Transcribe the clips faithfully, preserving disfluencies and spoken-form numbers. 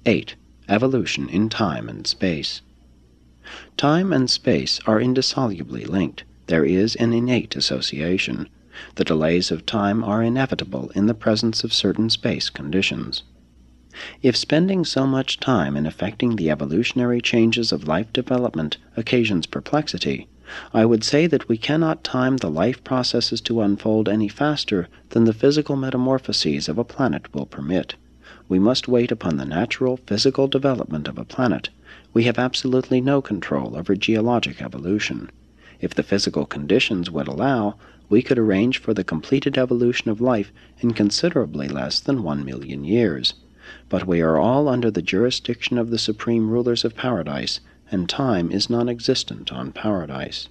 eight. Evolution in time and space. Time and space are indissolubly linked. There is an innate association. The delays of time are inevitable in the presence of certain space conditions. If spending so much time in effecting the evolutionary changes of life development occasions perplexity, I would say that we cannot time the life processes to unfold any faster than the physical metamorphoses of a planet will permit. We must wait upon the natural physical development of a planet. We have absolutely no control over geologic evolution. If the physical conditions would allow, we could arrange for the completed evolution of life in considerably less than one million years. But we are all under the jurisdiction of the supreme rulers of paradise, and time is non-existent on paradise.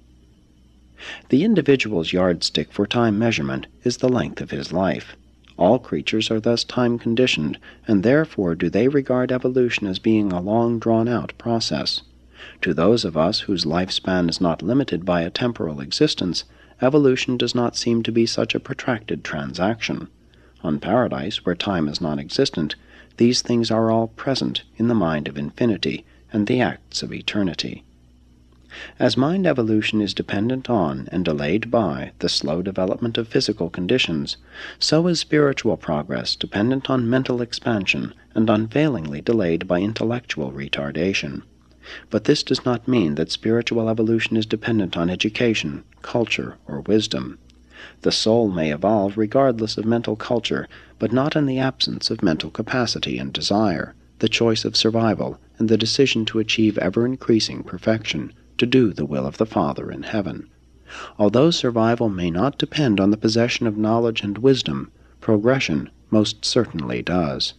The individual's yardstick for time measurement is the length of his life. All creatures are thus time-conditioned, and therefore do they regard evolution as being a long drawn-out process. To those of us whose lifespan is not limited by a temporal existence, evolution does not seem to be such a protracted transaction. On paradise, where time is non-existent, these things are all present in the mind of infinity and the acts of eternity. As mind evolution is dependent on and delayed by the slow development of physical conditions, so is spiritual progress dependent on mental expansion and unfailingly delayed by intellectual retardation. But this does not mean that spiritual evolution is dependent on education, culture, or wisdom. The soul may evolve regardless of mental culture, but not in the absence of mental capacity and desire, the choice of survival, and the decision to achieve ever-increasing perfection, to do the will of the Father in heaven. Although survival may not depend on the possession of knowledge and wisdom, progression most certainly does.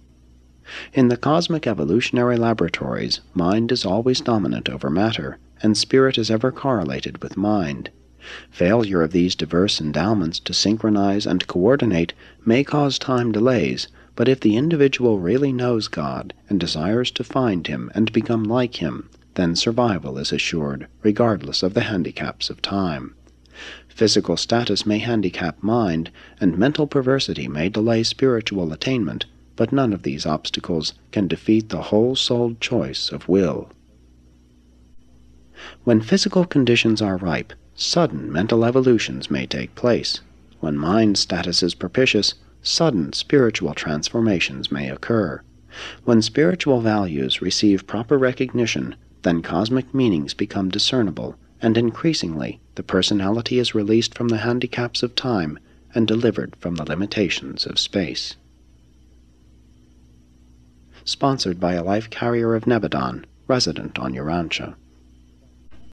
In the cosmic evolutionary laboratories, mind is always dominant over matter, and spirit is ever correlated with mind. Failure of these diverse endowments to synchronize and coordinate may cause time delays, but if the individual really knows God and desires to find Him and become like Him, then survival is assured, regardless of the handicaps of time. Physical status may handicap mind, and mental perversity may delay spiritual attainment, but none of these obstacles can defeat the whole-souled choice of will. When physical conditions are ripe, sudden mental evolutions may take place. When mind status is propitious, sudden spiritual transformations may occur. When spiritual values receive proper recognition, then cosmic meanings become discernible, and increasingly the personality is released from the handicaps of time and delivered from the limitations of space. Sponsored by a life carrier of Nebadon, resident on Urantia.